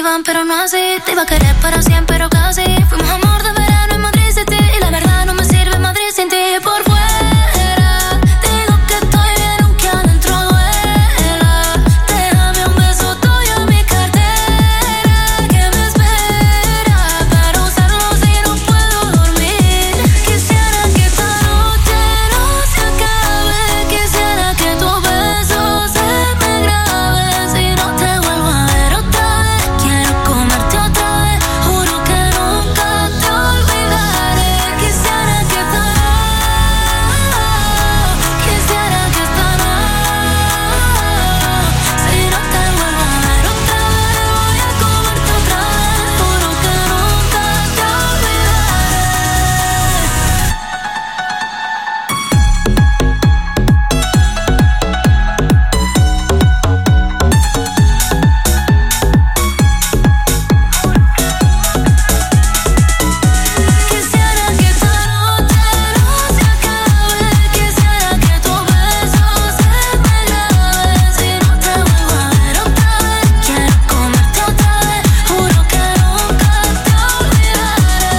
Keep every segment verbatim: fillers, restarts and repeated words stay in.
iban, pero no así. Te iba a querer para siempre, pero casi. Fuimos amor de verano en Madrid City. Y la verdad no me sirve Madrid sin ti. Por fuera digo que estoy bien, aunque adentro duela. Déjame un beso tuyo en mi cartera, que me espera para usarlo si no puedo dormir. Quisiera que esta noche no se acabe. Quisiera que tu beso se me grabe. Si no te vuelvo a ver otra vez, quiero comerte otra vez. Juro que nunca te olvidaré. Quisiera que esta Quisiera que esta si no te vuelvo a ver otra vez, voy a comerte otra vez. Juro que nunca te Quisiera que esta noche no se acabe. Quisiera que tu beso se me grabe. Si no te vuelvo a ver otra vez, quiero comerte otra vez. Juro que nunca te olvidaré.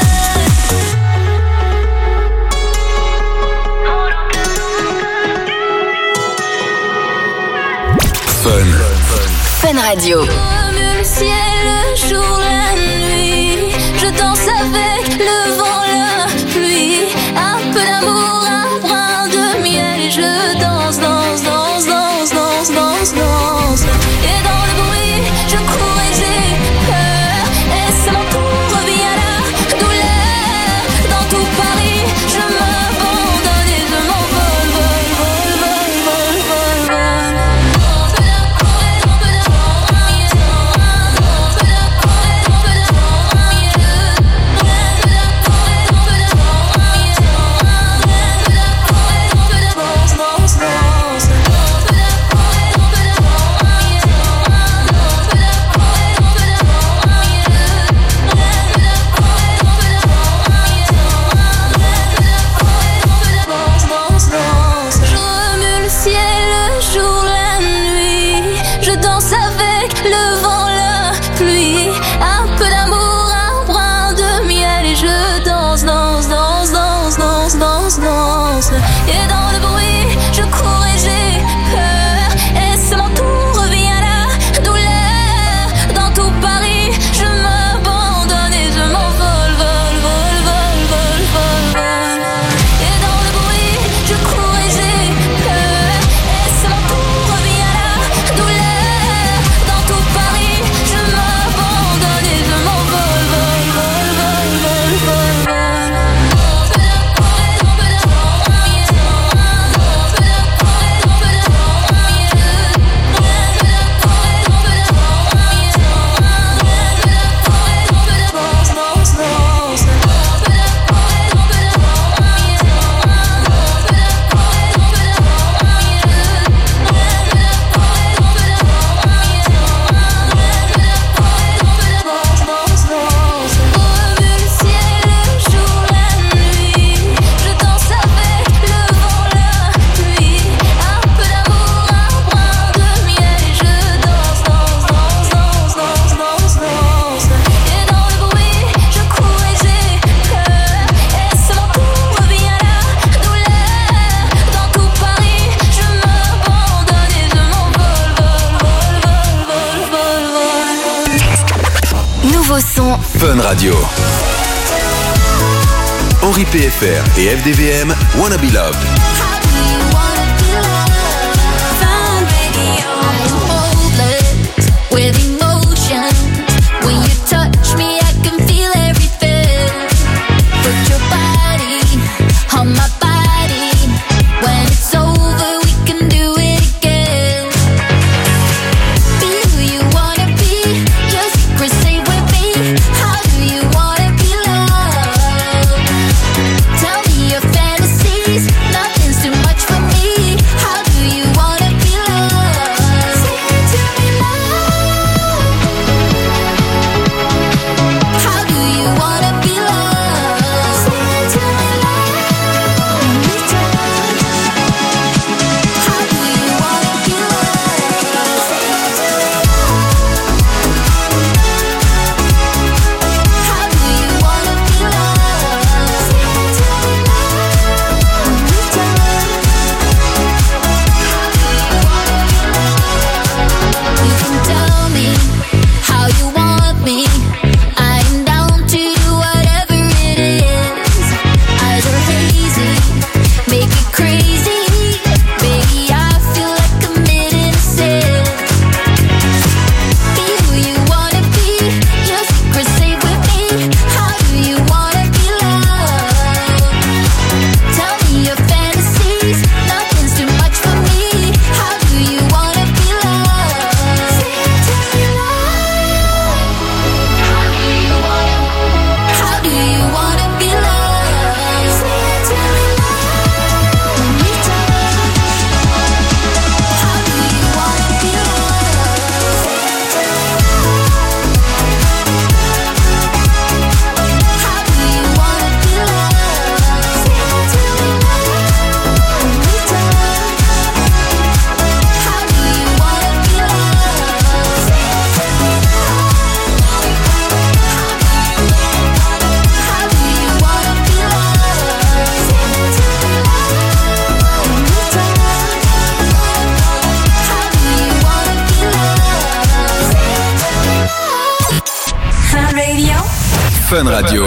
Fun. Fun Radio. Comme le ciel, le jour, la nuit, je danse avec le vent, la pluie. Un peu d'amour, un brin de miel, et je danse, danse, danse, danse, danse, danse, danse. Et dans le bruit, je cours et j'ai peur. Et c'est mon tour, revient la douleur. Dans tout Paris, je m'abandonne et je m'envole, vol, vol, vol, vol, vol, vol. Je remue le ciel, le jour, la nuit. Je danse avec le vent, la pluie. Un peu d'amour, un brin de miel, et je danse, danse, danse, danse, danse, danse, danse. Et dans le bruit, je cours et j'ai peur. Et c'est mon tour, revient la douleur. Dans tout Paris, je m'abandonne et je m'envole, vol, vol, vol, vol, vol, vol. Et dans le bruit, je cours et j'ai peur. Et c'est mon tour, revient la douleur. Dans tout Paris, je m'abandonne et je m'envole, vol, vol, vol, vol, vol, vol. Remue le ciel, le jour, la nuit. Je danse avec le vent, la pluie. Un peu d'amour, un brin de miel, et je danse, danse, danse, danse, danse, danse, danse. Et dans le bruit, je cours et j'ai peur. Et c'est mon tour, revient la douleur. Dans tout Paris, je m'abandonne et je m'envole, vol, vol, vol, vol, vol, vol. Nouveau son. Fun Radio. Henri P F R et F D V M, Wanna Be Loved. With emotion, when you touch me, I can feel everything. Put your body on my body. When it's over, we can do it again. Be who you wanna be, your secret stay with me. How do you wanna be loved? Tell me your fantasies, nothing Fun Radio.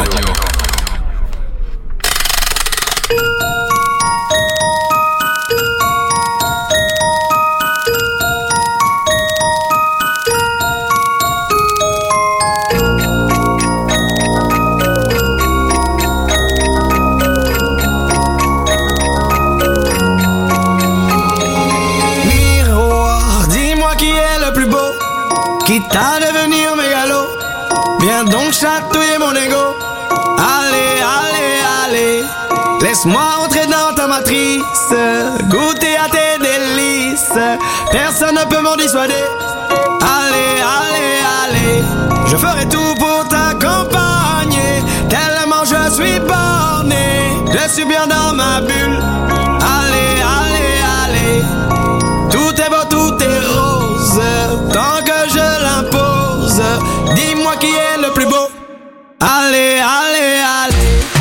Quitte à devenir mégalo, viens donc chatouiller mon ego. Allez, allez, allez, laisse-moi entrer dans ta matrice, goûter à tes délices, personne ne peut m'en dissuader. Allez, allez, allez, je ferai tout pour t'accompagner, tellement je suis borné, je suis bien dans ma bulle. Allez, allez, allez, tout est beau, tout est rose, tant que je l'impose. Dis-moi qui est le plus beau. Allez, allez, allez.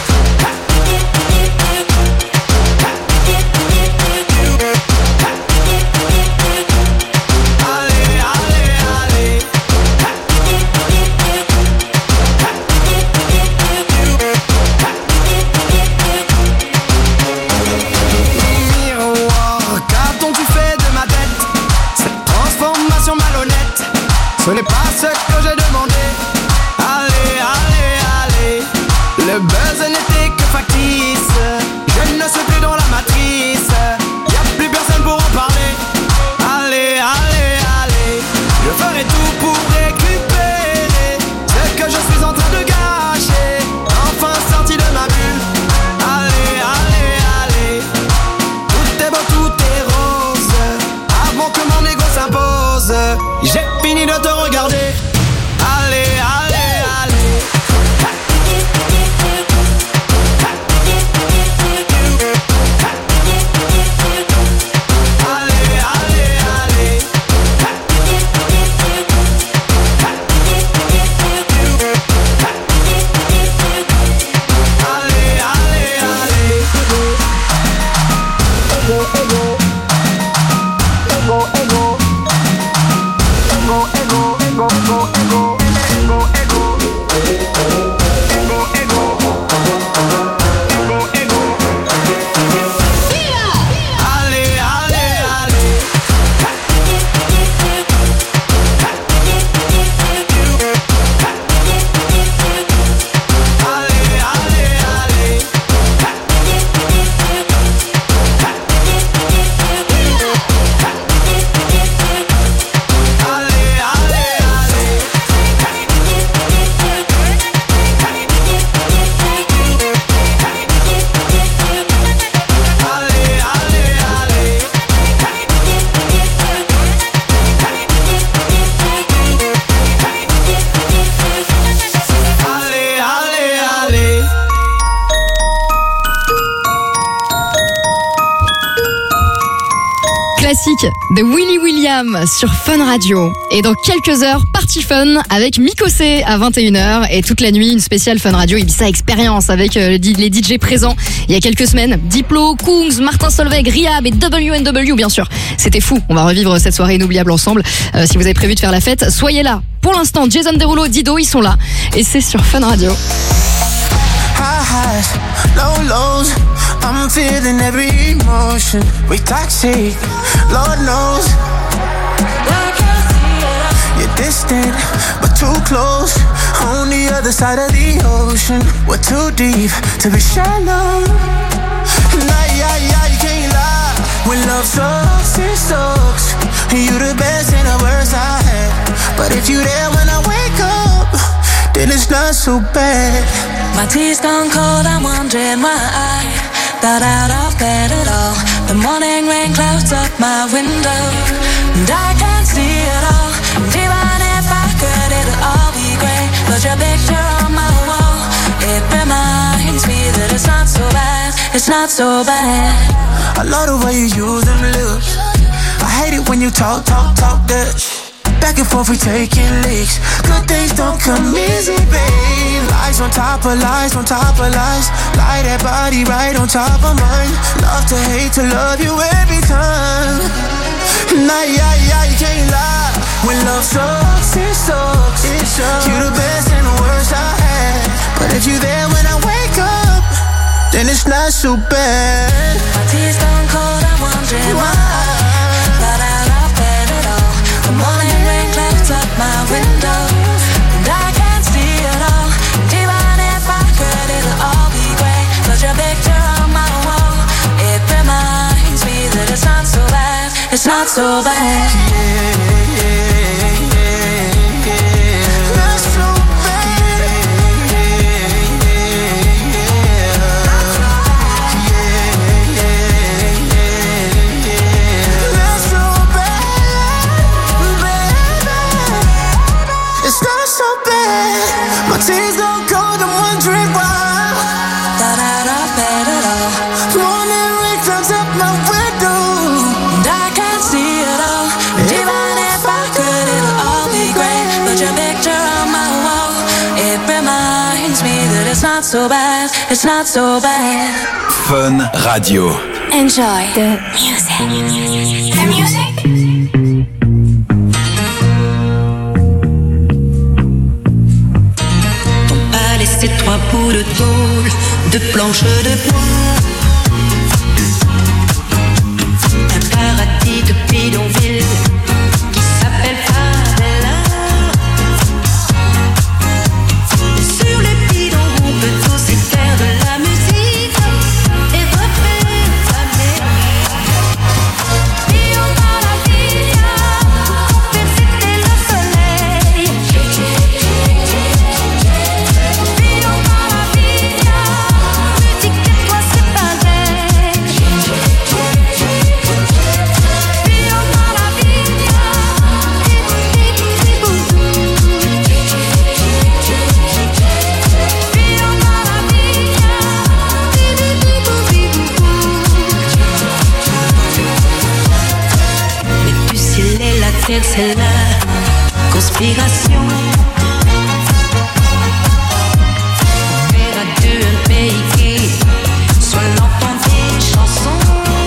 Ce n'est pas ce que j'ai demandé. Allez, allez, allez. Le buzz n'était que factice. Je ne suis plus dans la matrice. Y'a plus personne pour en parler. Allez, allez, allez. Je ferai tout pour récupérer ce que je suis en train de gâcher. Enfin sorti de ma bulle. Allez, allez, allez. Tout est beau, tout est rose, avant que mon ego s'impose. J'ai fini de te regarder. Allez, allez, allez. Allez, allez, allez. Allez, allez, allez. Ego, ego. Ego, ego. Ego, ego, ego, ego, ego, ego, ego, ego, ego, ego. Allez, allez, allez. Allez, allez, allez. Classique de Willy William sur Fun Radio. Et dans quelques heures, Party Fun avec Mikosé à vingt et une heures. Et toute la nuit, une spéciale Fun Radio Ibiza Experience avec les D J présents il y a quelques semaines. Diplo, Kungs, Martin Solveig, Rihab et W N W bien sûr. C'était fou, on va revivre cette soirée inoubliable ensemble. Euh, si vous avez prévu de faire la fête, soyez là. Pour l'instant, Jason Derulo, Dido, ils sont là. Et c'est sur Fun Radio. High highs, low lows, I'm feeling every emotion. We toxic, Lord knows. You're distant, but too close. On the other side of the ocean. We're too deep to be shallow. Nah, yeah, yeah, you can't lie. When love sucks, it sucks. You the best and the worst I had. But if you there when I wake up, then it's not so bad. My tea's gone cold, I'm wondering why I got out of bed at all. The morning rain clouds up my window, and I can't see it all. And even if I could, it'll all be great. But your picture on my wall, it reminds me that it's not so bad, it's not so bad. I love the way you use them lips. I hate it when you talk, talk, talk that shit. Back and forth we taking leaks. Good things don't come easy, babe. Lies on top of lies, on top of lies. Lie that body right on top of mine. Love to hate to love you every time. Nah, yeah, yeah, you can't lie. When love sucks, it sucks. It sucks. You the best and the worst I had. If you're there when I wake up, then it's not so bad. My tea's gone cold, I'm wondering why. Got out of bed at all. The morning rain clouds up my window, and I can't see it all. And even if I could, it'll all be great. Put your picture on my wall. It reminds me that it's not so bad. It's not so bad. Yeah, yeah, yeah, yeah. Not so bad. Yeah, yeah, yeah. Yeah, yeah, yeah. Not so bad, baby. It's not so bad. My tea's gone cold, I'm wondering why. Got out of bed at all. Morning rain clouds up my window, And I can't see it all. And even if I could, it'll all be great. Put your picture on my wall. It reminds me that it's not so bad. It's not so bad. Fun Radio. Enjoy the music. The music. Ton palais, c'est trois bouts de tôle, de planches de bois. Un paradis de bidonville qui s'appelle Favela. Sur les bidons, on peut aussi faire de la musique et refaire sa mélodie. Io Maravilla, per c'était le soleil. Io Maravilla, musique et toi c'est pareil. Io Maravilla, ti-ti-ti-bou-bou. Io Maravilla, ti-ti-ti-bou-bou-bou. Mais du ciel et la terre, c'est la conspiration. Faire à deux un pays qui soit l'entend des chansons.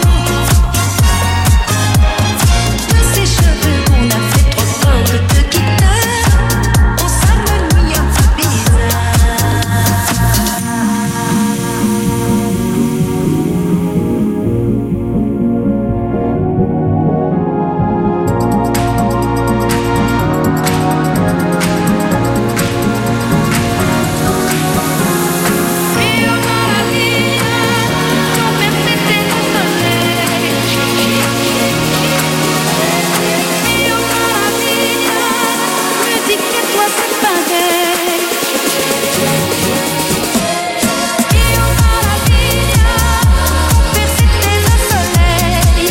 De ses cheveux, on a fait trois cordes de guitare. On s'amenuit un peu bizarre. Io Maravilla, ton père c'était le soleil. Io Maravilla, musique et toi c'est pareil. Io Maravilla, ton père c'était le soleil.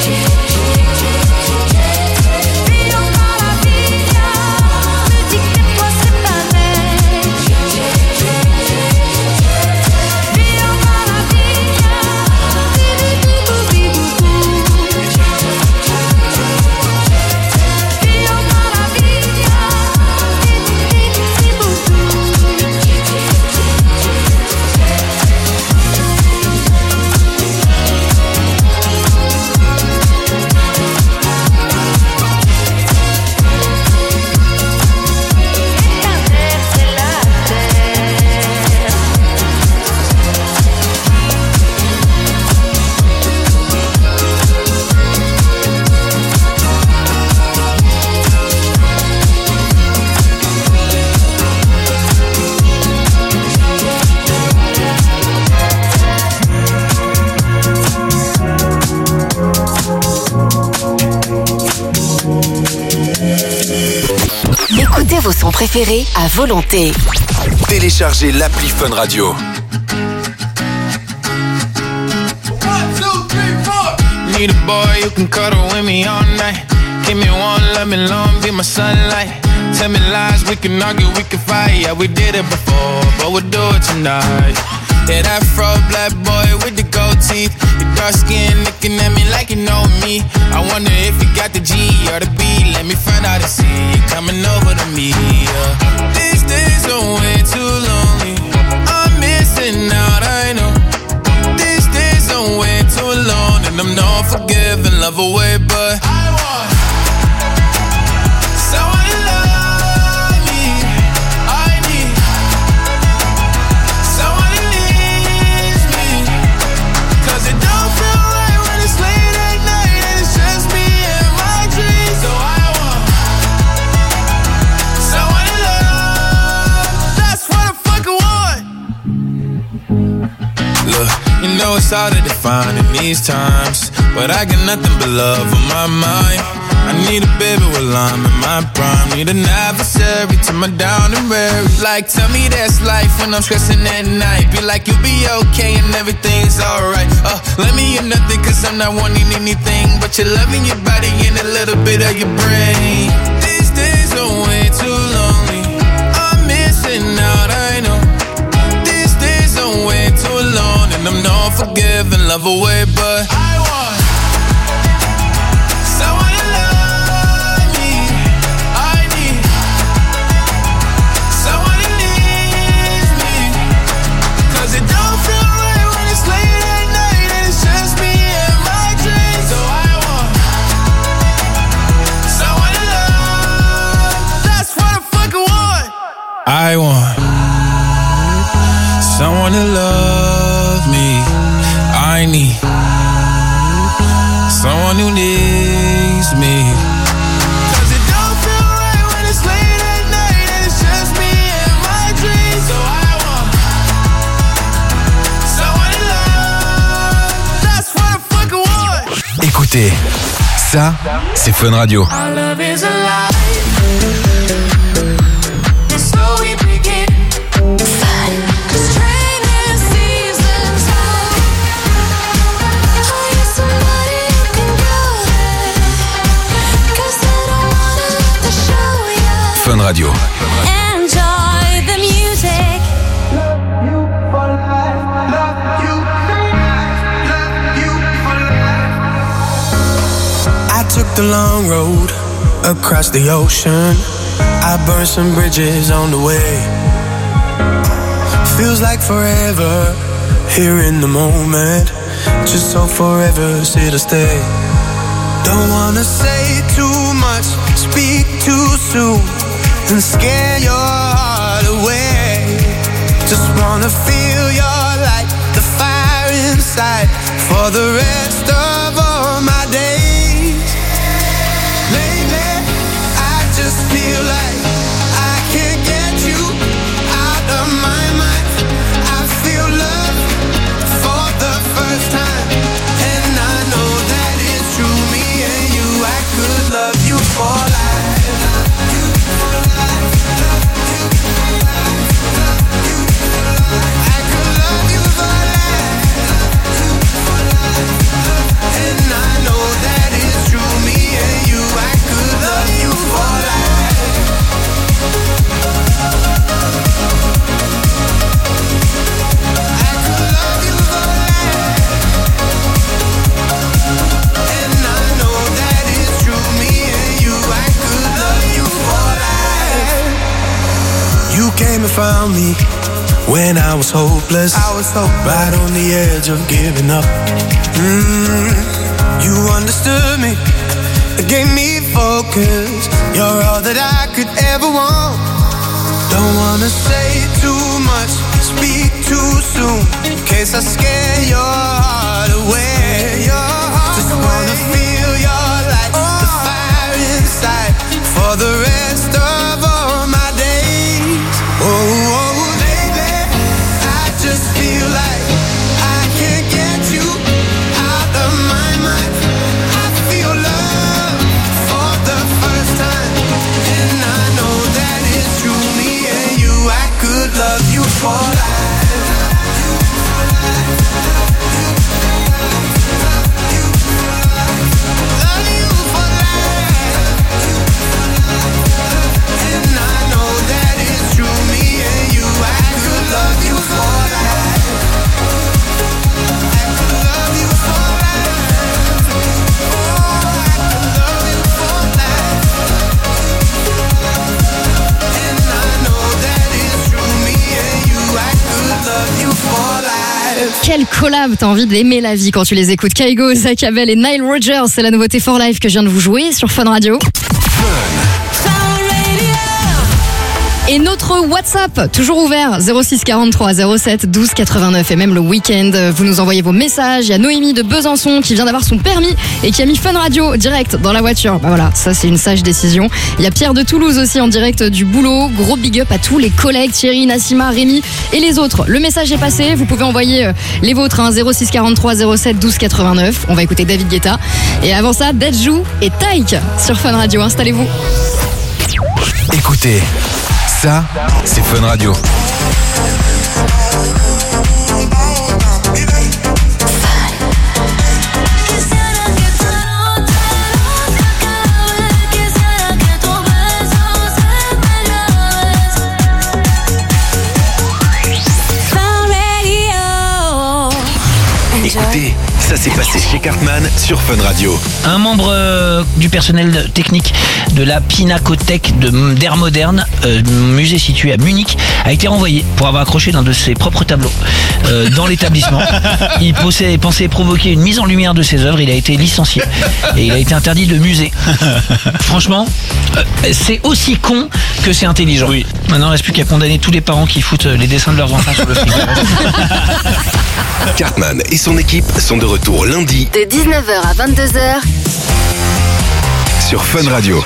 Io Maravilla, musique et toi c'est pareil. Io Maravilla, ti-ti-ti-bou-bou-bou. Io Maravilla, traverser la terre. Écoutez vos sons préférés à volonté. Téléchargez l'appli Fun Radio. Need a boy who can cuddle with me all night. Give me one, let me long, be my sunlight. Tell me lies, we can argue, we can fight. Yeah, we did it before, but we'll do it tonight. Yeah, that fro black boy with the gold teeth. Your dark skin looking at me like you know me. I wonder if you got the G or the B. Let me find out and see you coming over to me. Yeah. These days are way too lonely. I'm missing out, I know. These days are way too long, and I'm not forgiving, love away, but I want someone to love me. I need know it's hard to define in these times, but I got nothing but love on my mind. I need a baby while I'm in my prime. Need an adversary to my down and weary. Like, tell me that's life when I'm stressing at night. Be like, you'll be okay and everything's alright. Uh, let me hear nothing cause I'm not wanting anything but your love in your body and a little bit of your brain. These days are way too lonely. I'm missing out, I know. These days are way too long, and I'm not forgiving, love away, but I want someone to love me. I need someone who needs me, cause it don't feel right when it's late at night and it's just me and my dreams. So I want someone to love. That's what I fucking want. I want someone to love me. I need someone who needs me, cause it don't feel right when it's late at night and it's just me and my dreams. So I want someone to love. That's what I fucking want. Écoutez, ça, c'est Fun Radio. Our love is alive. And so we begin. Fun. Cause training season's out. Are you somebody who can go there? Cause I don't wanna let the show yet. Fun Radio. Enjoy the music. I took the long road across the ocean. I burned some bridges on the way. Feels like forever here in the moment. Just so forever's here to stay. Don't wanna say too much, speak too soon, and scare your heart away. Just wanna feel your light, the fire inside, for the rest of all my days. Lately, I just feel like I can't get you out of my mind. I feel love for the first time, and I know that it's true. Me and you, I could love you for life. I could love you for life, and I know that it's true. Me and you, I could love you for life. I could love you for life, and I know that it's true. Me and you, I could love you for life. You came and found me when I was hopeless. I was hopeless, right on the edge of giving up. Mm, you understood me, gave me focus. You're all that I could ever want. Don't wanna say too much, speak too soon, in case I scare your heart away. Your heart Just away. Wanna feel your light, oh. The fire inside, for the rest of all my days. Oh, oh, baby, I just feel like I can't get you out of my mind. I feel love for the first time, and I know that it's true. Me and you, I could love you for life. Love you for life, and I know that it's true. Me and you, I could love you for life. I could love you for life. Oh, I could love you for life, and I know that it's true. Me and you, I could love you for life. Quel collab, t'as envie d'aimer la vie quand tu les écoutes. Kygo, Zach Abel et Nile Rodgers, c'est la nouveauté For Life que je viens de vous jouer sur Fun Radio. Et notre WhatsApp, toujours ouvert, zéro six quarante-trois zéro sept douze quatre-vingt-neuf. Et même le week-end, vous nous envoyez vos messages. Il y a Noémie de Besançon qui vient d'avoir son permis et qui a mis Fun Radio direct dans la voiture. Bah voilà, ça c'est une sage décision. Il y a Pierre de Toulouse aussi en direct du boulot. Gros big up à tous les collègues, Thierry, Nassima, Rémi et les autres. Le message est passé, vous pouvez envoyer les vôtres, hein, zéro six quarante-trois zéro sept douze quatre-vingt-neuf. On va écouter David Guetta. Et avant ça, Dajou et Taïk sur Fun Radio. Installez-vous. Écoutez, ça, c'est Fun Radio. Écoutez, ça s'est passé chez Cartman sur Fun Radio. Un membre euh, du personnel technique de la Pinacothèque de, d'Art Moderne, euh, musée situé à Munich, a été renvoyé pour avoir accroché l'un de ses propres tableaux euh, dans l'établissement. Il pensait, pensait provoquer une mise en lumière de ses œuvres. Il a été licencié et il a été interdit de musée. Franchement, euh, c'est aussi con que c'est intelligent. Oui. Maintenant, il ne reste plus qu'à condamner tous les parents qui foutent les dessins de leurs enfants sur le frigo. Cartman et son équipe sont de retour lundi De dix-neuf heures à vingt-deux heures sur Fun Radio.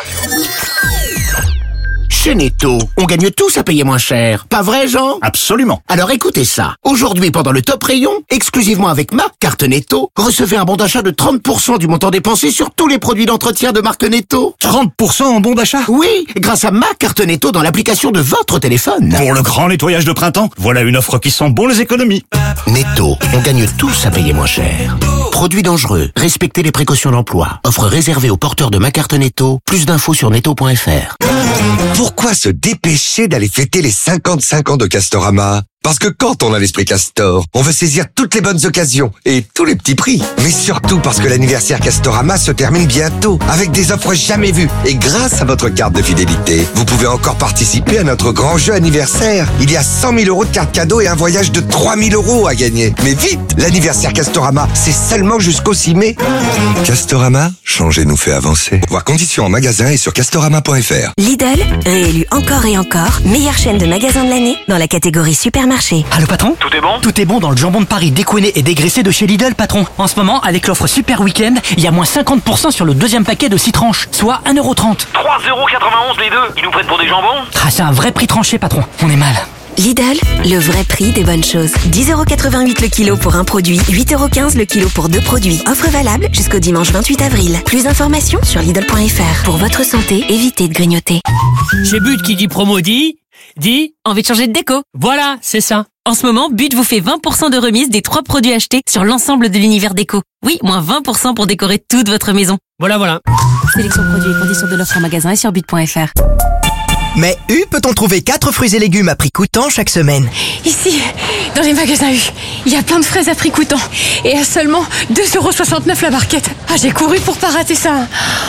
Chez Netto, on gagne tous à payer moins cher. Pas vrai, Jean? Absolument. Alors écoutez ça. Aujourd'hui, pendant le top rayon, exclusivement avec ma carte Netto, recevez un bon d'achat de trente pour cent du montant dépensé sur tous les produits d'entretien de marque Netto. trente pour cent en bon d'achat? Oui, grâce à ma carte Netto dans l'application de votre téléphone. Pour le grand nettoyage de printemps, voilà une offre qui sent bon les économies. Netto, on gagne tous à payer moins cher. Produits dangereux, respectez les précautions d'emploi. Offre réservée aux porteurs de ma carte Netto. Plus d'infos sur netto point f r. Pourquoi se dépêcher d'aller fêter les cinquante-cinq ans de Castorama? Parce que quand on a l'esprit Castor, on veut saisir toutes les bonnes occasions et tous les petits prix. Mais surtout parce que l'anniversaire Castorama se termine bientôt avec des offres jamais vues. Et grâce à votre carte de fidélité, vous pouvez encore participer à notre grand jeu anniversaire. Il y a cent mille euros de cartes cadeaux et un voyage de trois mille euros à gagner. Mais vite, l'anniversaire Castorama, c'est seulement jusqu'au six mai. Castorama, changer nous fait avancer. Voir conditions en magasin et sur castorama point f r. Lidl, réélu encore et encore, meilleure chaîne de magasins de l'année dans la catégorie supermarché. Allô patron? Tout est bon? Tout est bon dans le jambon de Paris décoiné et dégraissé de chez Lidl, patron. En ce moment, avec l'offre Super Week-end, il y a moins cinquante pour cent sur le deuxième paquet de six tranches, soit un euro trente. trois euros quatre-vingt-onze les deux. Ils nous prennent pour des jambons? Ah, c'est un vrai prix tranché, patron. On est mal. Lidl, le vrai prix des bonnes choses. dix euros quatre-vingt-huit le kilo pour un produit, huit euros quinze le kilo pour deux produits. Offre valable jusqu'au dimanche vingt-huit avril. Plus d'informations sur lidl point f r. Pour votre santé, évitez de grignoter. Chez But qui dit promo dit... dit... Envie de changer de déco? Voilà, c'est ça. En ce moment, But vous fait vingt pour cent de remise des trois produits achetés sur l'ensemble de l'univers déco. Oui, moins vingt pour cent pour décorer toute votre maison. Voilà, voilà. Sélection produits et conditions de l'offre en magasin et sur but point f r. Mais U peut-on trouver quatre fruits et légumes à prix coûtant chaque semaine? Ici, dans les magasins U, il y a plein de fraises à prix coûtant et à seulement deux euros soixante-neuf la barquette. Ah, j'ai couru pour pas rater ça.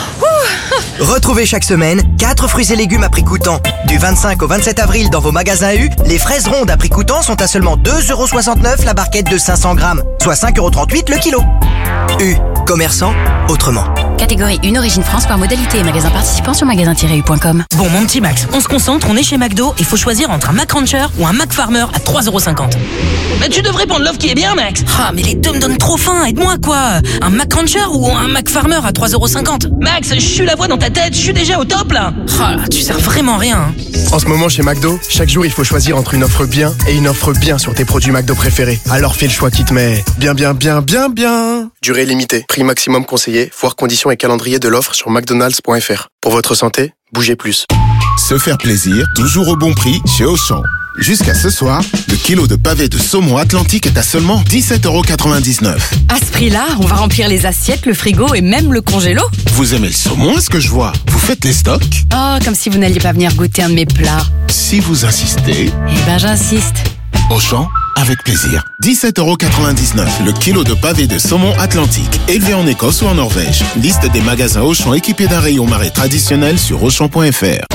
Ouh. Retrouvez chaque semaine quatre fruits et légumes à prix coûtant. Du vingt-cinq au vingt-sept avril dans vos magasins U, les fraises rondes à prix coûtant sont à seulement deux euros soixante-neuf la barquette de cinq cents grammes, soit cinq euros trente-huit le kilo. U, commerçant autrement. Catégorie une origine France par modalité et magasin participant sur magasin tiret u point com. Bon, mon petit Max, on se concentre, on est chez McDo, il faut choisir entre un Mac Rancher ou un Mac Farmer à trois euros cinquante. Mais tu devrais prendre l'offre qui est bien, Max. Ah, mais les deux me donnent trop faim, aide-moi quoi. Un Mac Rancher ou un Mac Farmer à trois euros cinquante. Max, je suis la voix dans ta tête, je suis déjà au top là. Ah, tu sers vraiment rien. Hein. En ce moment chez McDo, chaque jour il faut choisir entre une offre bien et une offre bien sur tes produits McDo préférés. Alors fais le choix qui te met bien bien bien bien bien. Durée limitée, prix maximum conseillé, voir conditions et calendrier de l'offre sur mcdonalds point f r. Pour votre santé, bougez plus. Se faire plaisir, toujours au bon prix chez Auchan. Jusqu'à ce soir, le kilo de pavé de saumon Atlantique est à seulement dix-sept euros quatre-vingt-dix-neuf. À ce prix-là, on va remplir les assiettes, le frigo et même le congélo. Vous aimez le saumon, est-ce que je vois? Vous faites les stocks? Oh, comme si vous n'alliez pas venir goûter un de mes plats. Si vous insistez... Eh ben j'insiste. Auchan, avec plaisir. dix-sept euros quatre-vingt-dix-neuf le kilo de pavé de saumon Atlantique, élevé en Écosse ou en Norvège. Liste des magasins Auchan équipés d'un rayon marais traditionnel sur auchan point f r.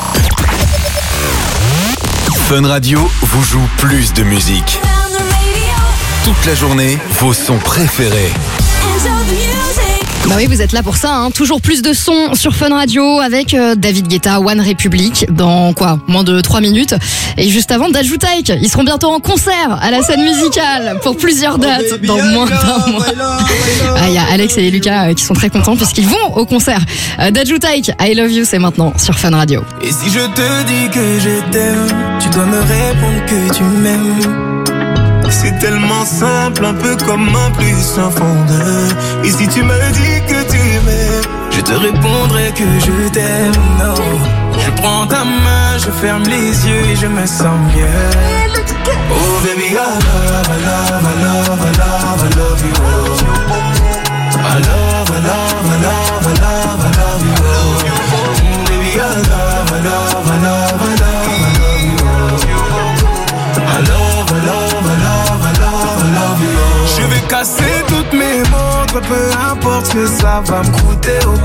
Fun Radio vous joue plus de musique. Toute la journée, vos sons préférés. Bah oui, vous êtes là pour ça, hein. Toujours plus de sons sur Fun Radio avec euh, David Guetta, One Republic, dans quoi, moins de trois minutes. Et juste avant, Dajou Taïk, ils seront bientôt en concert à la scène musicale pour plusieurs dates dans moins d'un mois. Ah, il y a Alex et Lucas euh, qui sont très contents puisqu'ils vont au concert. Euh, Dajou Taïk, I Love You, c'est maintenant sur Fun Radio. Et si je te dis que je t'aime, tu dois me répondre que tu m'aimes. C'est tellement simple, un peu comme un plus un fondeur. Et si tu me dis que tu m'aimes, je te répondrai que je t'aime. Non, je prends ta main, je ferme les yeux et je me sens mieux. Oh baby, I love, I love, I love, I love, I love you. I love, I love, I love, I love, I love you. Baby, I love, I love, I love, I love, I love you. I love, I love, I love, I love, I love you. Je vais casser toutes mes montres, peu importe ce que ça va me coûter. Oh.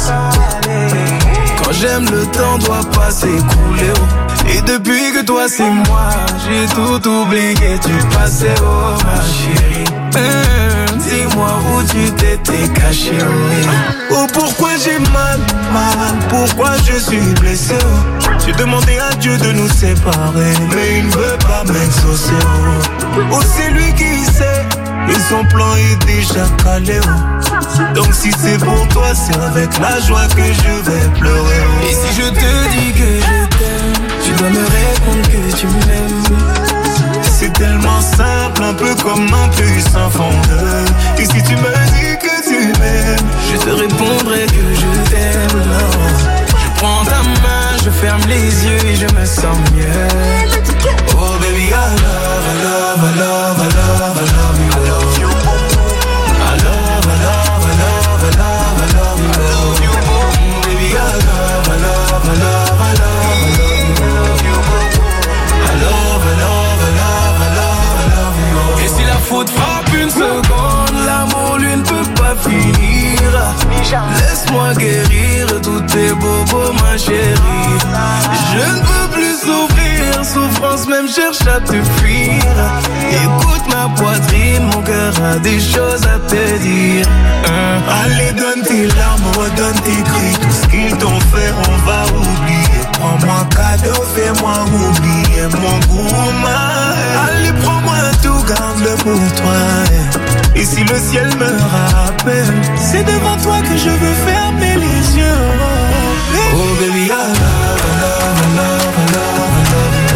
Quand j'aime, le temps doit pas s'écouler. Oh. Et depuis que toi c'est moi, j'ai tout oublié, tu passais, oh ma chérie. Mmh, dis-moi où tu t'étais caché. Oh, oh pourquoi j'ai mal, mal, pourquoi je suis blessé. Oh. J'ai demandé à Dieu de nous séparer, mais il ne veut pas m'exaucer. Oh, oh c'est lui qui sait, et son plan est déjà calé. Oh. Donc si c'est pour toi, c'est avec la joie que je vais pleurer. Oh. Et si je te dis que je t'aime, tu dois me répondre que tu m'aimes. C'est tellement simple, un peu comme un puissant fondeur. Et si tu me dis que tu m'aimes, je te répondrai que je t'aime. Non. Je prends ta main, je ferme les yeux et je me sens mieux. Oh baby, I love, I love, I love, I love, I love you. I love you. I love, I love, I love, I love, I love you. Baby, I love, I love, I love, I love, I love you. I love, I love, I love, I love, I love you. Et si la faute frappe une seconde, l'amour lui ne peut pas finir. Laisse-moi guérir tous tes bobos, ma chérie. Je ne peux plus souffrir, souffrance même cherche à te fuir. Écoute ma poitrine, mon cœur a des choses à te dire. hein. Allez donne tes larmes, donne tes cris. Tout ce qu'ils t'ont fait on va oublier. Prends-moi cadeau, fais-moi oublier mon gourmand. Allez prends-moi tout, garde-le pour toi. Et si le ciel me rappelle, c'est devant toi que je veux fermer les yeux. Oh baby, I love, I love, I love, I love, I love you.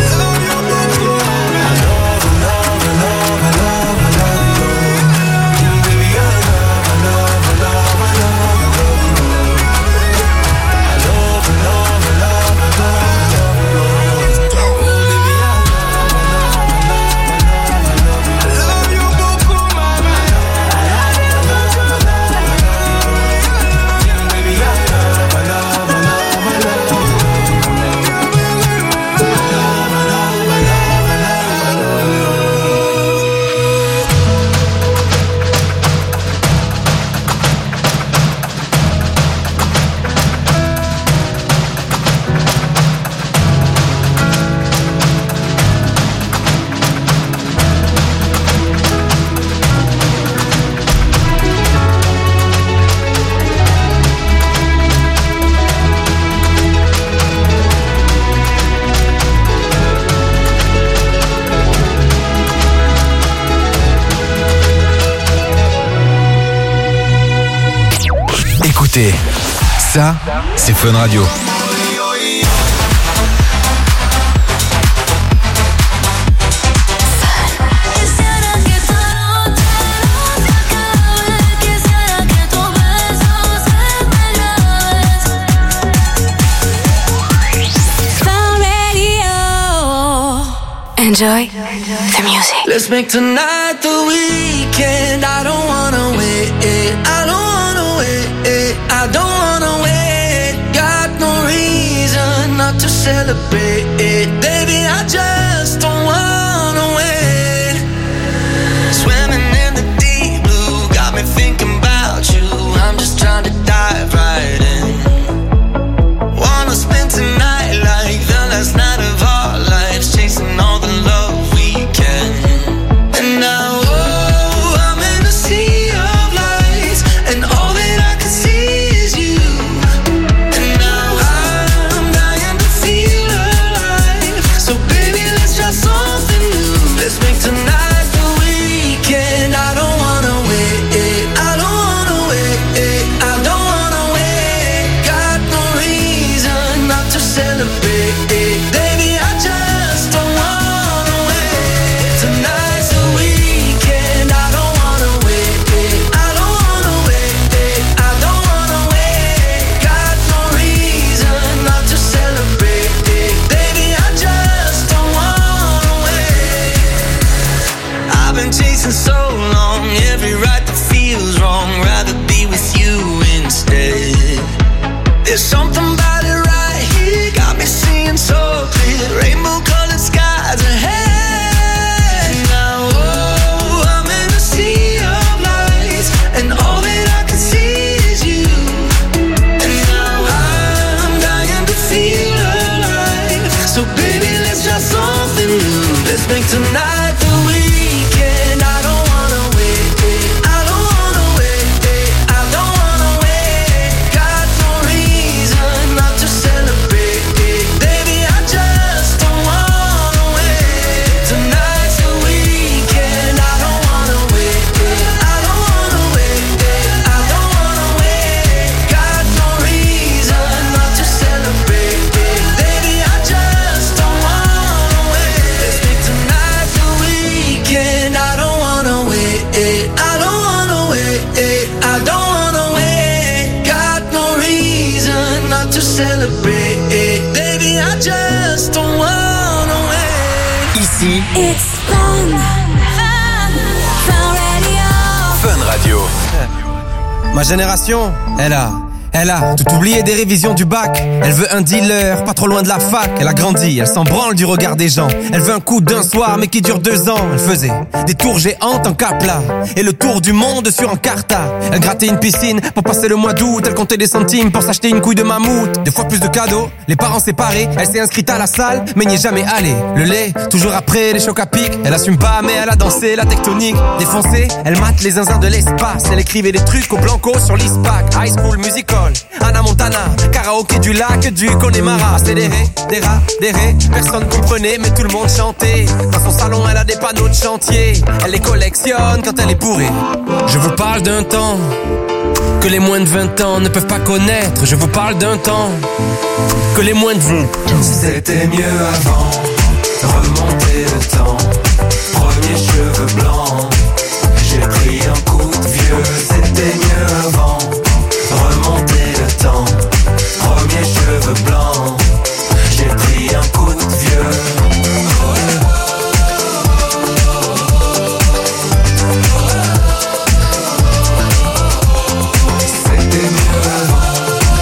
I love, I love, I love, I love, I love you. Baby, I love, I love, I love, I love, I love you. I love, I love, I love, I love, I love you. Oh baby, I love, I love, I love, I love, I love you. I love you beaucoup, mama. I love you, I love, I love, I love you. Baby, I love, I love, I love, I love you. Écoutez, ça, c'est Fun Radio. Enjoy the music. Let's make tonight the weekend. I don't wanna wait. I don't wanna wait. I don't wanna wait. Got no reason not to celebrate. Baby, I just don't wanna wait. Swimming in the deep blue got me thinking about you. I'm just trying to dive right in. Wanna spend tonight like the last night of our lives, chasing all the love we can. And now, oh, I'm in a sea of lights, and all that I can celebrate. Baby, I just don't wanna wait. Ici, It's fun. Fun. Fun Radio. Fun Radio. Ma génération, elle a, elle a tout oublié des révisions du bac. Elle veut un dealer, pas trop loin de la fac. Elle a grandi, elle s'en branle du regard des gens. Elle veut un coup d'un soir, mais qui dure deux ans. Elle faisait des tours géantes en Capla et le tour du monde sur Encarta. Elle grattait une piscine pour passer le mois d'août. Elle comptait des centimes pour s'acheter une couille de mammouth. Deux fois plus de cadeaux, les parents séparés. Elle s'est inscrite à la salle, mais n'y est jamais allée. Le lait, toujours après les chocs à pic. Elle assume pas, mais elle a dansé la tectonique. Défoncée, elle mate les zinzins de l'espace. Elle écrivait des trucs au blanco sur l'ISPAC. High School Musical, Anna Montana, karaoké du lac du Connemara. C'est des ré, des rats, des ré. Personne comprenait, mais tout le monde chantait. Dans son salon, elle a des panneaux de chantier. Elle les collectionne quand elle est bourrée. Je vous parle d'un temps que les moins de vingt ans ne peuvent pas connaître. Je vous parle d'un temps que les moins de vingt C'était mieux avant. Remonter le temps. Premier cheveux blancs. J'ai pris un coup de vieux. C'était mieux avant. Remonter le temps. Premier cheveux blancs. J'ai pris un coup de vieux. C'était mieux avant.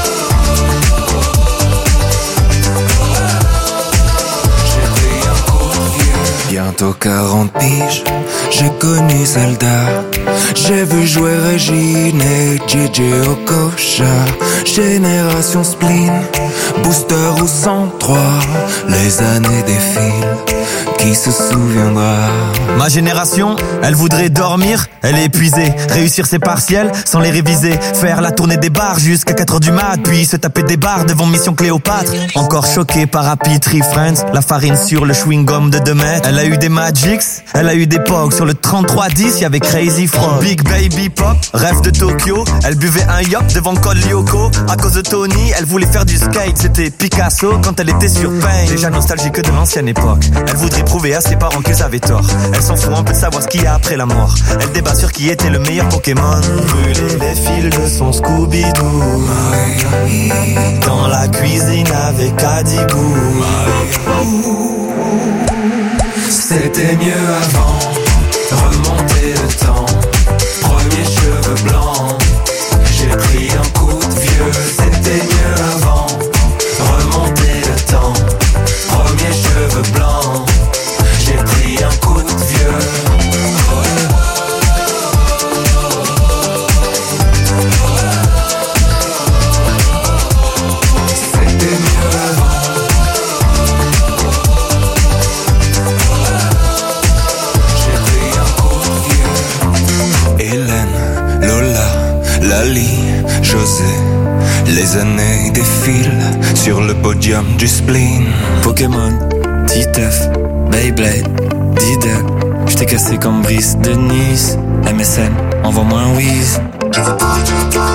J'ai pris un coup de vieux. Bientôt quarante piges, j'ai connu Zelda. J'ai vu jouer Régine et J J Okocha. Génération spleen, booster ou cent trois. Les années défilent, qui se souviendra? Ma génération, elle voudrait dormir, elle est épuisée. Réussir ses partiels sans les réviser. Faire la tournée des bars jusqu'à quatre heures du mat. Puis se taper des bars devant Mission Cléopâtre. Encore choquée par Happy Tree Friends. La farine sur le chewing-gum de deux mètres. Elle a eu des Magics, elle a eu des Pogs. Sur le trente-trois dix, y'avait Crazy Frog. Big Baby Pop, rêve de Tokyo. Elle buvait un yop devant Col Lyoko. À cause de Tony, elle voulait faire du skate. C'était Picasso quand elle était sur Pain. Déjà nostalgique de l'ancienne époque. Elle voudrait prouver à ses parents qu'ils avaient tort. Elle s'en fout un peu de savoir ce qu'il y a après la mort. Elle débat sur qui était le meilleur Pokémon. Brûler les fils de son Scooby-Doo. Dans la cuisine avec Adibou. C'était mieux avant. Remonter le temps. Premier cheveux blancs. J'ai pris un coup de vieux. C'était mieux avant. Remonter le temps. Premier cheveux blancs. J'ai pris un coup de vieux. C'était mieux avant. J'ai pris un coup de vieux. Hélène, Lola, Lali, José. Les années défilent sur le podium du spleen. Pokémon, Titeuf, Beyblade, Diddle. J't'ai cassé comme Brice de Nice. M S N, envoie-moi un whiz. Je vous parle d'un temps.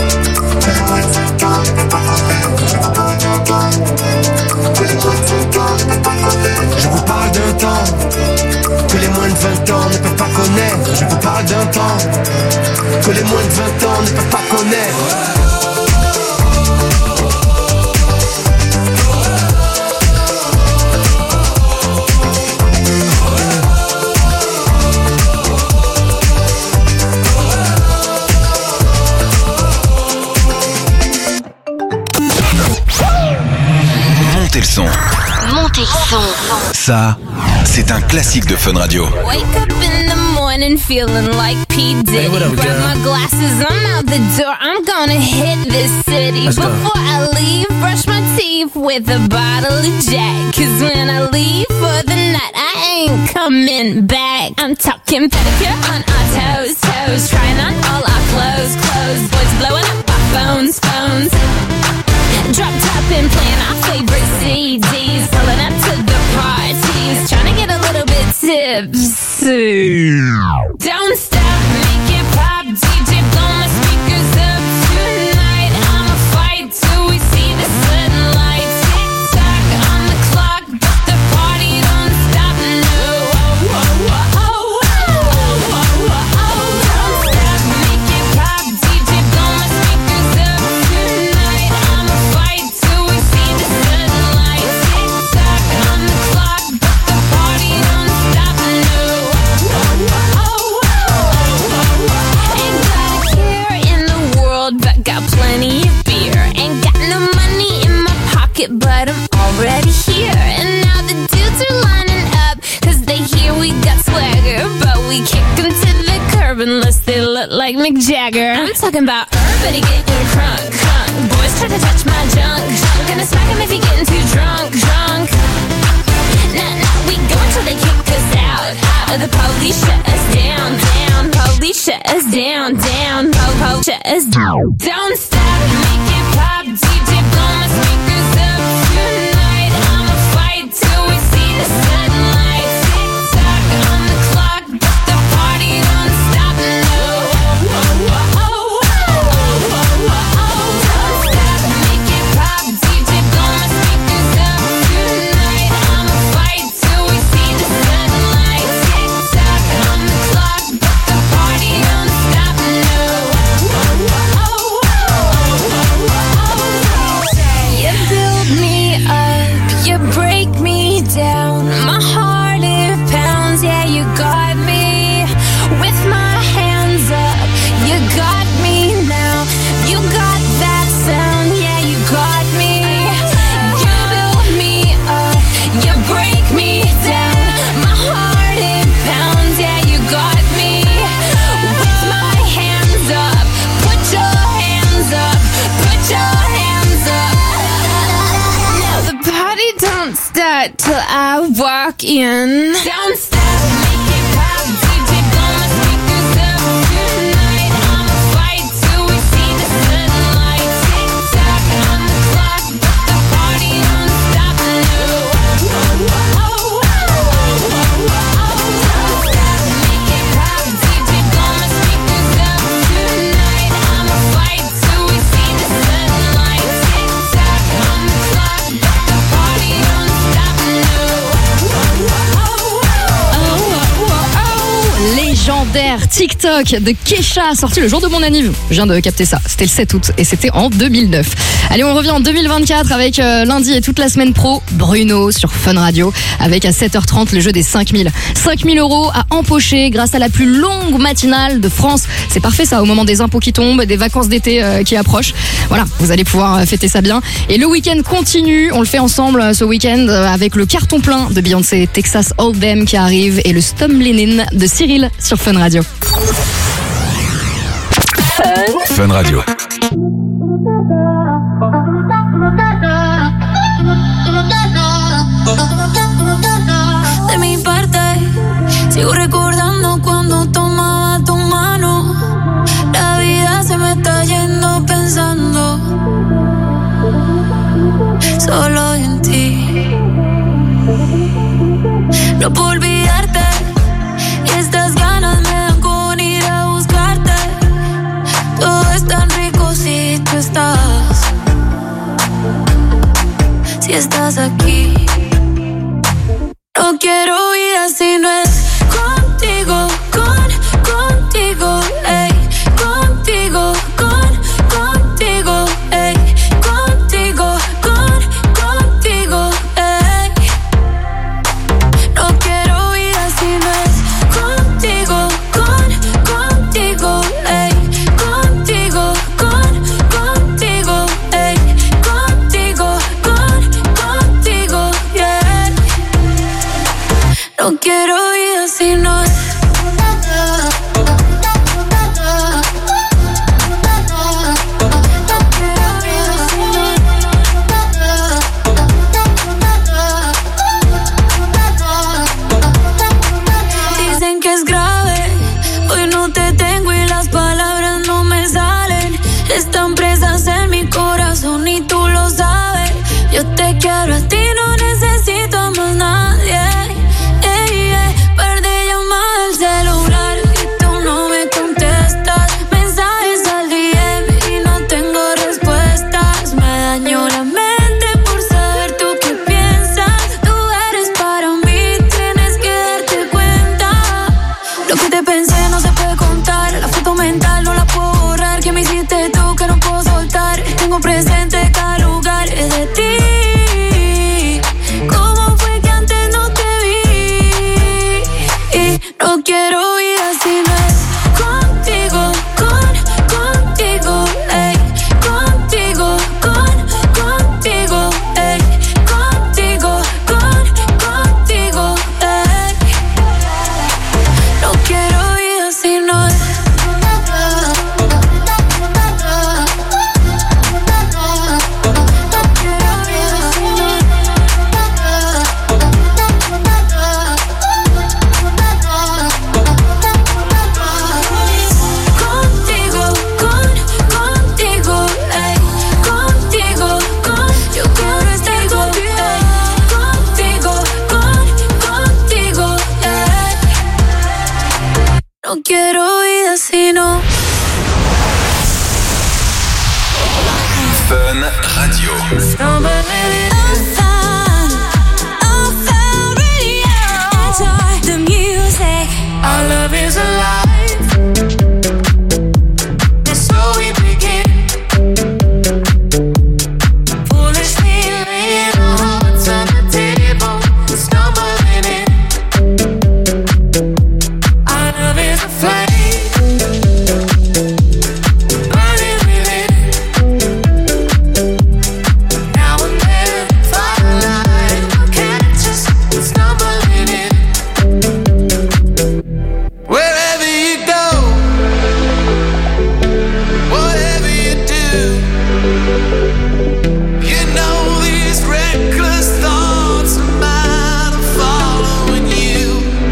Je vous parle d'un temps que les moins de vingt ans ne peuvent pas connaître. Je vous parle d'un temps que les moins de vingt ans ne peuvent pas connaître. Montez le son. Montez le son. Ça, c'est un classique de Fun Radio. Wake up in the morning feeling like P. Diddy. Hey, what up, Grab girl? my glasses, I'm out the door. I'm gonna hit this city. Let's go. Before I leave, brush my teeth with a bottle of Jack. Cause when I leave for the night, I ain't coming back. I'm talking pedicure on our toes, toes. Trying on all our clothes, clothes. Boys blowing up our phones, phones. Drop top and playing our favorite C Ds. Pulling up to the parties. Trying to get a little bit tipsy. Don't stop, make it pop. D J, blow my speakers up tonight. I'ma fight till we see the sunlight. Tick tock on the clock, but the party don't stop. No, oh, oh, oh, oh, oh, oh, oh, oh. Don't stop, make it pop. D J, blow my speakers up tonight. I'ma fight till got plenty of beer. Ain't got no money in my pocket, but I'm already here. And now the dudes are lining up, cause they hear we got swagger. But we kick them to the curb unless they look like Mick Jagger. I'm talking about everybody getting crunk, crunk. Boys try to touch my junk, junk. Gonna smack him if he getting too drunk, drunk. Nah, nah, we go until they kick us out, out. The police shut us down, down. Police shut us down, down. Po, po, shut us down. Don't stop, make it pop. D J blow my speakers up tonight. I'ma fight till we see the sunlight. Tick tock on the clock, but the party don't stop. No. Oh, oh, oh, oh, oh, oh, oh. Don't stop, make it pop. D J blow my speakers up tonight. I'ma fight till we see the sunlight. Tick tock on the clock, but the party don't stop. No. Oh, oh, oh, oh, oh. You build me up, you break me down. My heart it pounds, yeah, you got me. With my hands up, you got me now. You got that sound, yeah, you got me. You build me up, you break me down. My heart it pounds, yeah, you got me. With my hands up, put your hands up, put your hands up. Now the party don't start till I walk in. Don't stop, make it pop. D J blow my speakers up tonight. I'ma fight till we see the sunlight. Tick tock on the clock, but the party don't stop. No. Oh, oh, oh, oh, oh, oh, oh. Don't stop, make it pop. D J blow my speakers up tonight. I'ma fight till we see the sunlight. Tick tock on the clock, but the party don't stop. No. Oh, oh, oh, oh, oh, oh. Légendaire TikTok de Kesha, sorti le jour de mon anniv. Je viens de capter ça. C'était le sept août et c'était en deux mille neuf. Allez, on revient en deux mille vingt-quatre avec euh, lundi et toute la semaine pro. Bruno sur Fun Radio avec à sept heures trente le jeu des cinq mille. cinq mille euros à empocher grâce à la plus longue matinale de France. C'est parfait ça, au moment des impôts qui tombent, des vacances d'été euh, qui approchent. Voilà, vous allez pouvoir euh, fêter ça bien. Et le week-end continue. On le fait ensemble euh, ce week-end euh, avec le carton plein de Beyoncé, Texas Hold'em qui arrive et le Stumblinin de Cyril sur Fun Radio. Fun Radio. De mi parte, sigo recordando cuando tomaba tu mano. La vida se me está yendo pensando solo en ti. No puedo olvidarte y estas ganas me dan con ir a buscarte. Todo es tan rico si tú estás, si estás aquí. No quiero vida si no es contigo. Fun Radio. The music. Our love is alive, and so we begin. Foolishly laying our hearts on the table, stumbling in. Our love is a flame, burning within. Now and then, firelight will catch us stumbling in. Wherever you go, whatever you do, you know these reckless thoughts of mine are following you.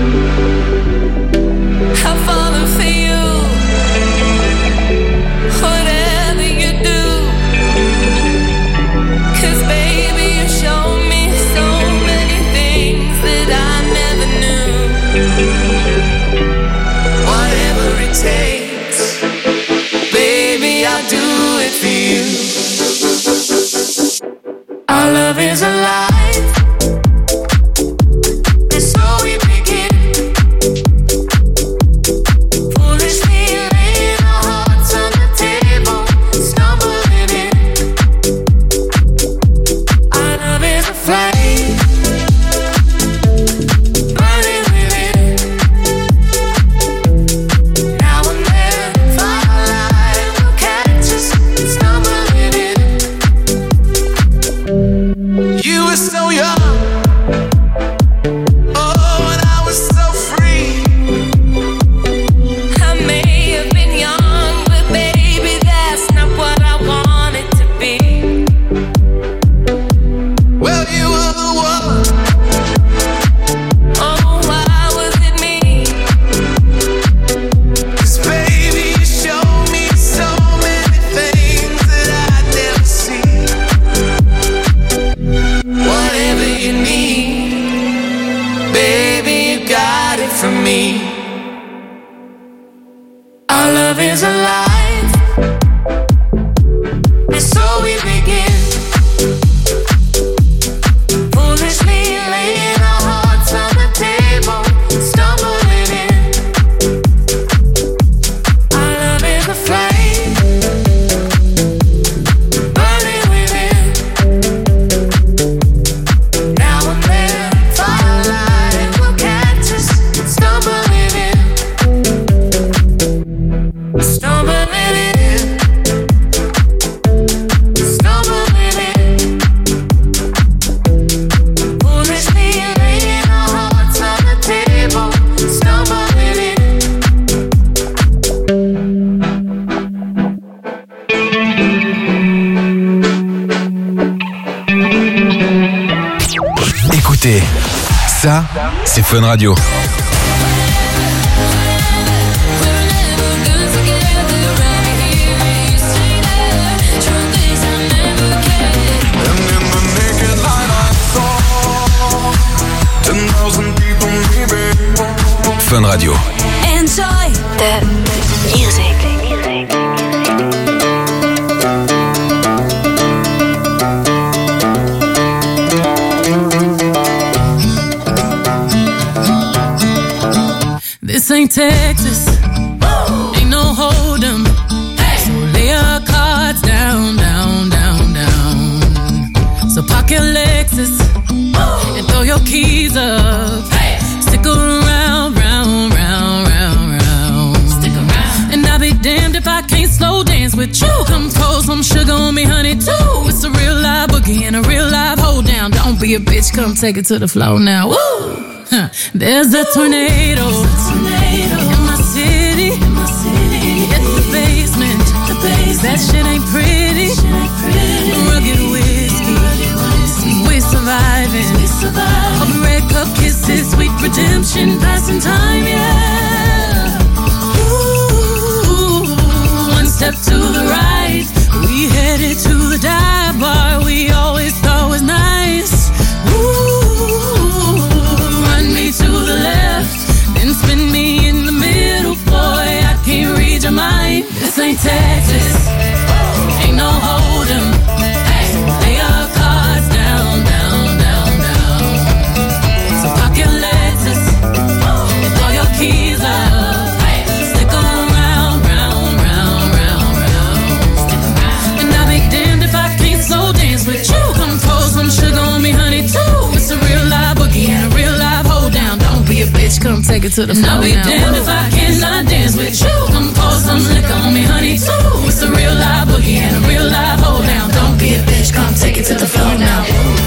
I'm falling for you. Whatever you do, 'cause baby you show me so many things that I never knew. Whatever it takes, baby, I'll do it for you. Our love is alive, and so we begin. Foolishly laying our hearts on the table, stumbling in. Our love is a flame, burning within. Now and then, firelight will catch us stumbling in. You were so young, oh, and I was so free. I may have been young, but baby, that's not what I wanted to be. Well, you were the one. Oh, why was it me? 'Cause baby, you showed me so many things that I'd never seen. Whatever you need, baby, you got it from me. Our love is alive, and so we begin. Foolishly laying our hearts on the table, stumbling in. Our love is a flame, burning within. Now and then, firelight will catch us stumbling in. Stumbling in. Stumbling in. Foolishly laying our hearts on the table, stumbling in. Écoutez, ça, c'est Fun Radio. Fun Radio. Enjoy the music. This ain't Texas, ain't no hold'em. So lay your cards down, down, down, down. So park your Lexus and throw your keys up. Stick around, round, round, round, round. Stick around. And I'll be damned if I can't slow dance with you. Come pour some sugar on me, honey, too. It's a real live boogie and a real live hold down. Don't be a bitch, come take it to the floor now. Woo! Huh. There's a tornado, in my city, hit the basement, that shit ain't pretty, rugged whiskey, we surviving, all the red cup kisses, sweet redemption, passing time, yeah. Ooh, one step to the right, we headed to the dive bar we always thought was nice. Ooh, run me to the left, then spin me in the middle, boy, I can't read your mind. This ain't Texas, ain't no hold'em. come take it to the floor now. I'll be damned if I cannot dance with you. Come pour some liquor on me, honey, too. It's a real live boogie and a real live hold down. Don't be a bitch, come take it to the floor now.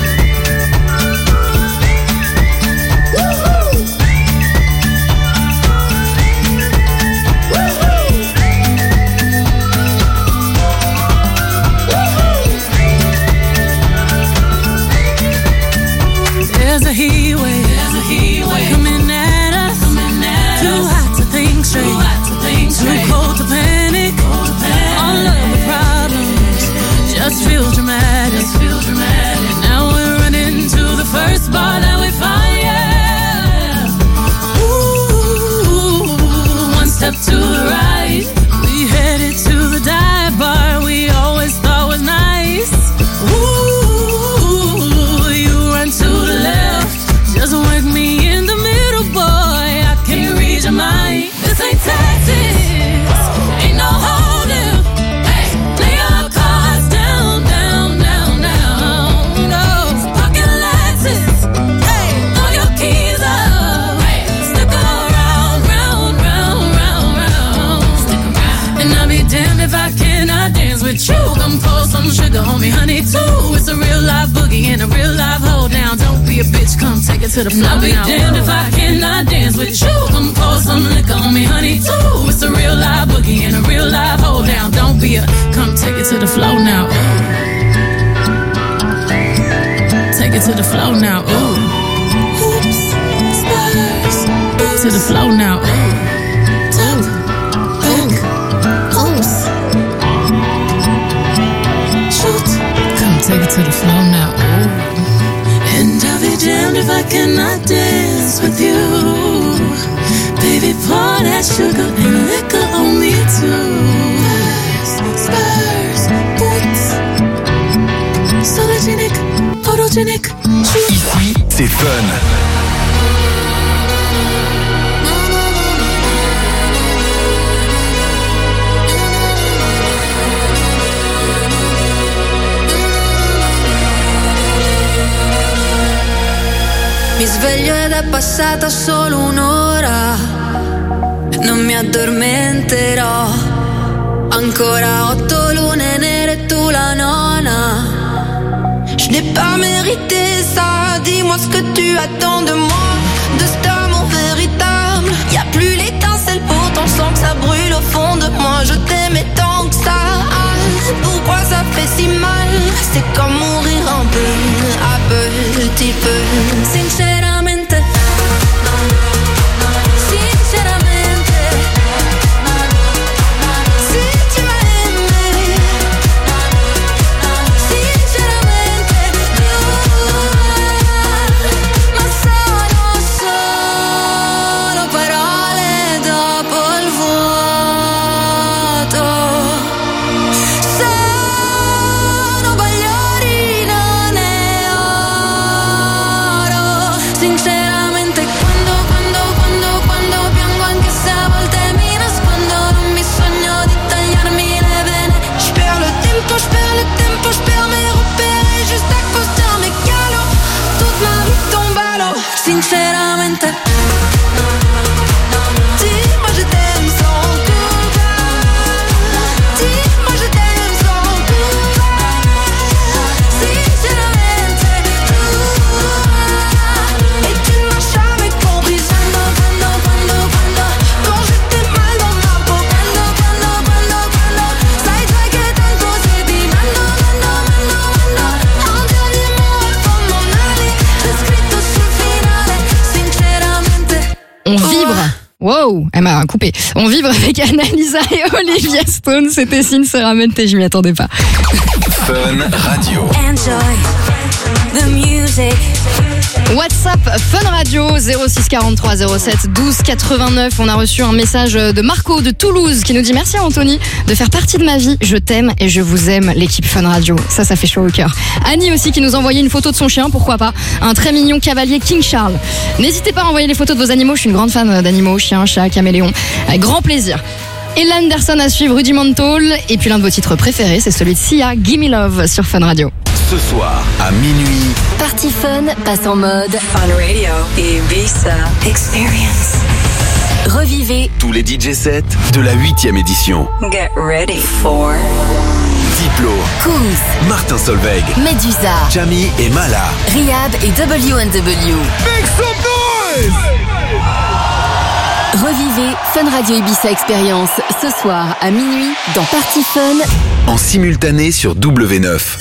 There's a heat wave, there's a heat wave coming at us, coming at too us. Hot to think straight, too hot to think straight, too cold to panic, cold to panic. All of the problems just feel dramatic, just feel dramatic. Now we're running to the first bar that we find, yeah. Ooh, one step to the right, we headed to the dive bar we always thought was nice. Ooh, you run to the left, just work me in the middle, boy. I can't read your mind. This ain't tactics, ain't no holding. Hey, lay your cards down, down, down, down. No, pocket Lexus. Hey, throw your keys up. Hey, stick around, round, round, round, round. Stick around. And I'll be damned if I cannot dance with you. Come pour some sugar on me, honey, too. It's a real live boogie and a real live hold down. Don't be a bitch, come take it to the floor. I'll be damned if I cannot dance with you. Come pour some liquor on me, honey, too. It's a real live boogie and a real live hold down. Don't be a, come take it to the floor now. Ooh. Take it to the floor now. Ooh. Oops, spurs. To the floor now. Ooh. Top, back, oops. Shoot, come take it to the floor now. Ooh. And I'll be damned if I cannot dance with you. Baby, pour that sugar and liquor on me too. Spurs, boots, sologenic, photogenic. Ici, c'est fun. Mi sveglio ed è passata solo un'ora, non mi addormenterò. Ancora otto lune nere, tu la nona. Je n'ai pas mérité ça, dis-moi ce que tu attends de moi, de cet amour véritable. Y a plus l'étincelle, pourtant je sens que ça brûle au fond de moi. Je t'aimais tant que ça, pourquoi ça fait si mal? C'est comme mourir un peu, à petit peu. Sinceramente, sinceramente, si tu m'as aimé, sinceramente, ma sono solo parole dopo il vuoto. Sono bagliori, non è oro. Sinceramente, quando, quando, quando, quando piango, anche se a volte mi nascondo, non mi sogno di tagliarmi le vene. Je perds le tempo, je perds le tempo, je perds mes repères, juste à cause d'un mec calo. Toute ma vie tombe à l'eau. Sinceramente, dis-moi je t'aime sans coupable. Dis-moi je t'aime sans coupable. Sinceramente, et tu n'as jamais compris. Quando, quando, quando, quando, quand j'étais mal dans ma peau. Quando, quando, quando, quando, sai già che tanto sei di mando, mando, mando, mando. Un dernier mot avant mon aller, j'ai scritto sul finale. Sinceramente. On vibre. Wow, elle m'a coupé. On vibre avec Annalisa et Olivia Stone. C'était Sinceramente, je m'y attendais pas. Fun Radio. Enjoy the music. WhatsApp Fun Radio zéro six quarante-trois zéro sept douze quatre-vingt-neuf. On a reçu un message de Marco de Toulouse qui nous dit: merci à Anthony de faire partie de ma vie. Je t'aime et je vous aime, l'équipe Fun Radio. Ça, ça fait chaud au cœur. Annie aussi qui nous a envoyé une photo de son chien, pourquoi pas. Un très mignon cavalier King Charles. N'hésitez pas à envoyer les photos de vos animaux. Je suis une grande fan d'animaux, chiens, chats, caméléons. Avec grand plaisir. Ella Anderson à suivre, Rudimental. Et puis l'un de vos titres préférés, c'est celui de Sia, Gimme Love sur Fun Radio. Ce soir, à minuit, Party Fun passe en mode Fun Radio Ibiza Experience. Revivez tous les D J sets de la huitième édition. Get ready for Diplo, Kungs, Martin Solveig, Medusa, Jamie et Mala, Rihab et W and W. Make some noise! Revivez Fun Radio Ibiza Experience ce soir à minuit dans Party Fun en simultané sur W neuf.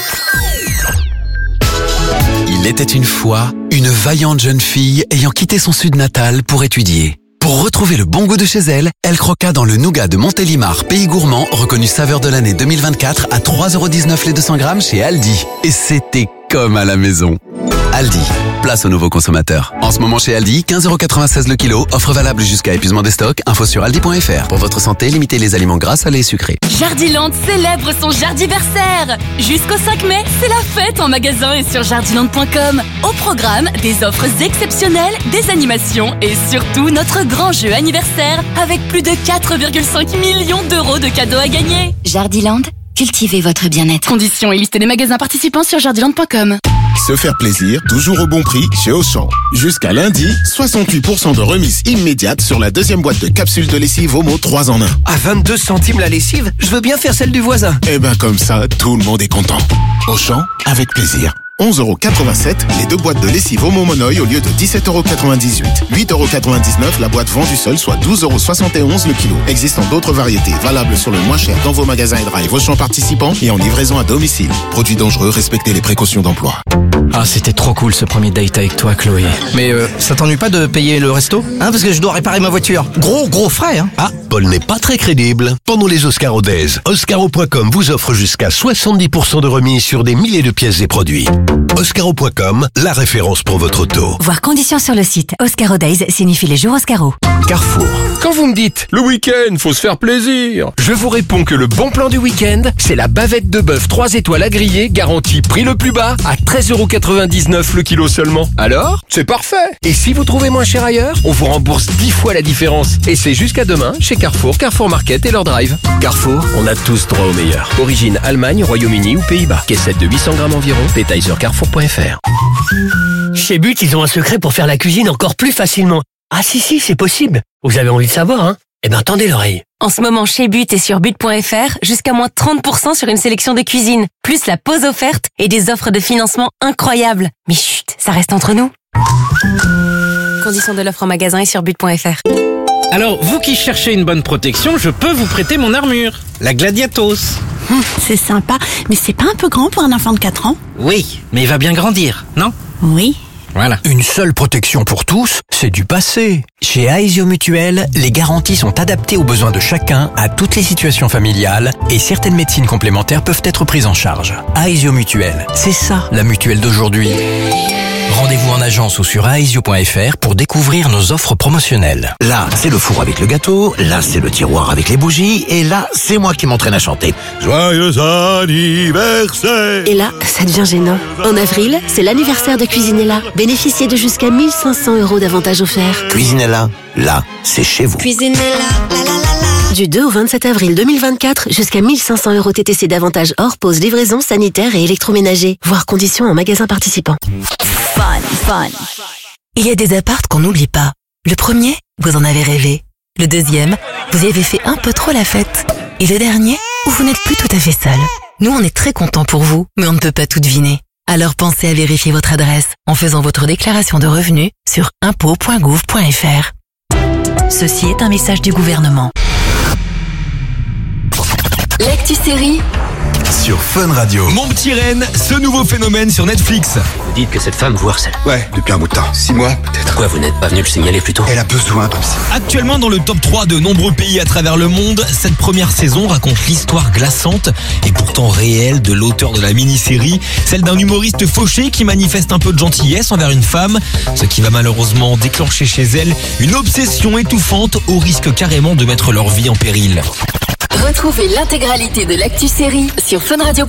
Il était une fois une vaillante jeune fille ayant quitté son sud natal pour étudier. Pour retrouver le bon goût de chez elle, elle croqua dans le nougat de Montélimar, pays gourmand, reconnu saveur de l'année deux mille vingt-quatre à trois euros dix-neuf les deux cents grammes chez Aldi. Et c'était comme à la maison. Aldi, place aux nouveaux consommateurs. En ce moment chez Aldi, quinze euros quatre-vingt-seize le kilo, offre valable jusqu'à épuisement des stocks, info sur aldi point f r. Pour votre santé, limitez les aliments gras, salés et sucrés. Jardiland célèbre son Jardiversaire. Jusqu'au cinq mai, c'est la fête en magasin et sur jardiland point com. Au programme, des offres exceptionnelles, des animations et surtout notre grand jeu anniversaire avec plus de quatre virgule cinq millions d'euros de cadeaux à gagner. Jardiland, cultivez votre bien-être. Conditions et liste des magasins participants sur jardiland point com. Se faire plaisir, toujours au bon prix chez Auchan. Jusqu'à lundi, soixante-huit pour cent de remise immédiate sur la deuxième boîte de capsules de lessive Omo trois en un. À vingt-deux centimes la lessive, je veux bien faire celle du voisin. Eh ben comme ça, tout le monde est content. Auchan, avec plaisir. onze euros quatre-vingt-sept, les deux boîtes de lessive Omo Monoï au lieu de dix-sept euros quatre-vingt-dix-huit. huit euros quatre-vingt-dix-neuf la boîte vendue seule, soit douze euros soixante et onze le kilo. Existant d'autres variétés, valables sur le moins cher dans vos magasins et drive Auchan participants et en livraison à domicile. Produits dangereux, respectez les précautions d'emploi. Ah, c'était trop cool ce premier date avec toi, Chloé. Mais euh, ça t'ennuie pas de payer le resto? Hein, parce que je dois réparer ma voiture. Gros, gros frais, hein. Ah, Paul n'est pas très crédible. Pendant les Oscaro Days, Oscaro point com vous offre jusqu'à soixante-dix pour cent de remise sur des milliers de pièces et produits. Oscaro point com, la référence pour votre auto. Voir conditions sur le site. Oscaro Days signifie les jours Oscaro. Carrefour. Quand vous me dites, le week-end, faut se faire plaisir, je vous réponds que le bon plan du week-end, c'est la bavette de bœuf trois étoiles à griller, garantie prix le plus bas, à treize euros quatre-vingt-dix-neuf le kilo seulement. Alors, c'est parfait. Et si vous trouvez moins cher ailleurs, on vous rembourse dix fois la différence. Et c'est jusqu'à demain chez Carrefour, Carrefour Market et leur drive. Carrefour, on a tous droit au meilleur. Origine Allemagne, Royaume-Uni ou Pays-Bas. Caissette de huit cents grammes environ. Détail sur carrefour point f r. Chez But, ils ont un secret pour faire la cuisine encore plus facilement. Ah si, si, c'est possible. Vous avez envie de savoir, hein? Eh ben, tendez l'oreille. En ce moment, chez But et sur but point f r, jusqu'à moins trente pour cent sur une sélection de cuisine, plus la pause offerte et des offres de financement incroyables. Mais chut, ça reste entre nous. Conditions de l'offre en magasin et sur but point f r. Alors, vous qui cherchez une bonne protection, je peux vous prêter mon armure, la Gladiatos. Hum, c'est sympa, mais c'est pas un peu grand pour un enfant de quatre ans? Oui, mais il va bien grandir, non? Oui. Voilà. Une seule protection pour tous, c'est du passé. Chez Aesio Mutuel, les garanties sont adaptées aux besoins de chacun, à toutes les situations familiales, et certaines médecines complémentaires peuvent être prises en charge. Aesio Mutuel, c'est ça la mutuelle d'aujourd'hui. Rendez-vous en agence ou sur aesio point f r pour découvrir nos offres promotionnelles. Là, c'est le four avec le gâteau, là, c'est le tiroir avec les bougies, et là, c'est moi qui m'entraîne à chanter. Joyeux anniversaire! Et là, ça devient gênant. En avril, c'est l'anniversaire de Cuisinella. Bénéficiez de jusqu'à mille cinq cents euros d'avantages offerts. Cuisinella, là, c'est chez vous. Cuisinella, la la la la. Du deux au vingt-sept avril deux mille vingt-quatre, jusqu'à mille cinq cents euros T T C d'avantages hors pause, livraison, sanitaire et électroménager. Voir conditions en magasin participant. Fun, fun. Il y a des apparts qu'on n'oublie pas. Le premier, vous en avez rêvé. Le deuxième, vous y avez fait un peu trop la fête. Et le dernier, où vous n'êtes plus tout à fait seul. Nous, on est très contents pour vous, mais on ne peut pas tout deviner. Alors pensez à vérifier votre adresse en faisant votre déclaration de revenus sur impôts point gouv point f r. Ceci est un message du gouvernement. L'actu série sur Fun Radio. Mon petit Ren, ce nouveau phénomène sur Netflix. Vous dites que cette femme vous harcèle? Ouais, depuis un bout de temps. Six mois, peut-être. Pourquoi vous n'êtes pas venu le signaler plus tôt? Elle a besoin d'un psy. Actuellement dans le top trois de nombreux pays à travers le monde, cette première saison raconte l'histoire glaçante et pourtant réelle de l'auteur de la mini-série, celle d'un humoriste fauché qui manifeste un peu de gentillesse envers une femme, ce qui va malheureusement déclencher chez elle une obsession étouffante au risque carrément de mettre leur vie en péril. Retrouvez l'intégralité de l'actu série sur fun radio.